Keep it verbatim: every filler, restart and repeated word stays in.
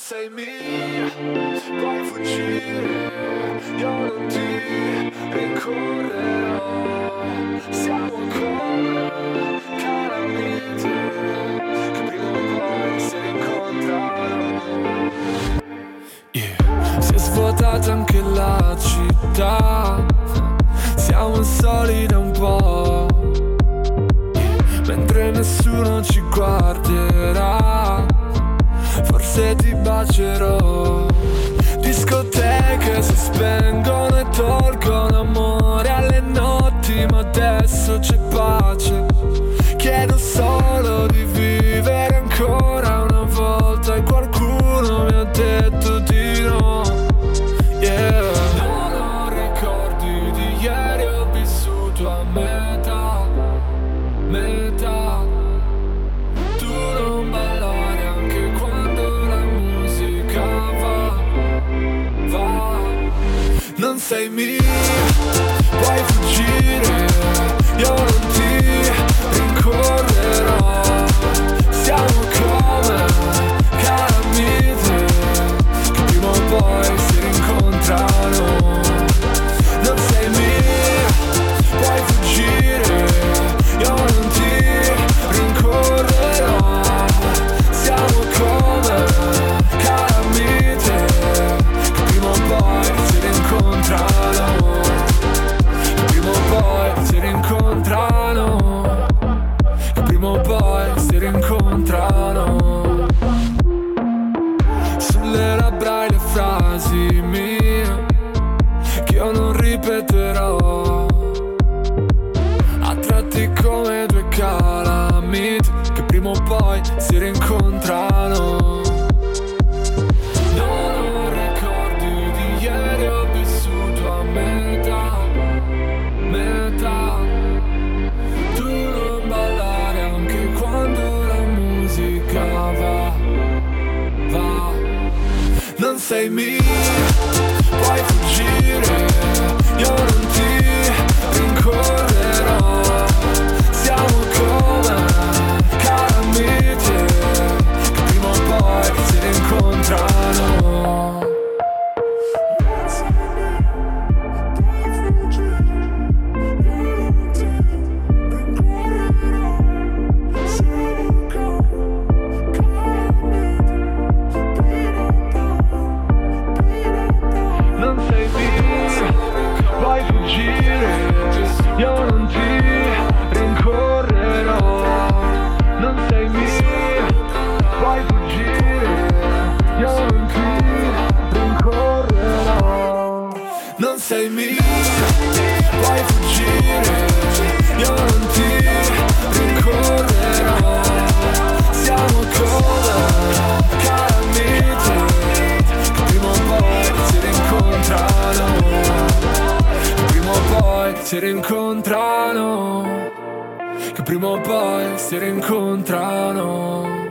sei mia, puoi fuggire, io non ti rincorrerò. Siamo come calamite che prima o poi si rincontrano. Yeah. Si è svuotata anche la città, siamo soli da un po', yeah. Mentre nessuno ci guarderà, forse ti bacerò. Discoteche si spengono e tolgono amore alle notti, ma adesso c'è pace. Chiedo solo di vivere ancora una volta e qualcuno mi ha detto di no. Yeah. Non ho ricordi di ieri, ho vissuto a metà, metà. Tu non ballare anche quando la musica va, va. Non sei mia, puoi fuggire, io non ti rincorrerò. Siamo come calamite che prima o poi si rincontrano. Non sei mia, puoi fuggire, io non ti rincorrerò. Siamo come calamite che prima o poi si rincontrano. Che prima o poi si rincontrano. Che prima o poi si rincontrano. Sulle labbra le frasi mie che io non ripeterò, a tratti come due calamite che prima o poi si rincontrano. Non ho ricordi di ieri, ho vissuto a metà, metà. Tu non ballare anche quando la musica va, va. Non sei mia, puoi fuggire, io non ti rincorrerò. Siamo come calamite che prima o poi si rincontrano. Non sei mia, puoi fuggire, io non ti rincorrerò. Non sei mia, puoi fuggire, io non ti rincorrerò. Non sei mia, puoi fuggire, io non ti rincorrerò. Siamo come calamite che prima o poi si rincontrano. Prima o poi si rincontrano. Che prima o poi si rincontrano.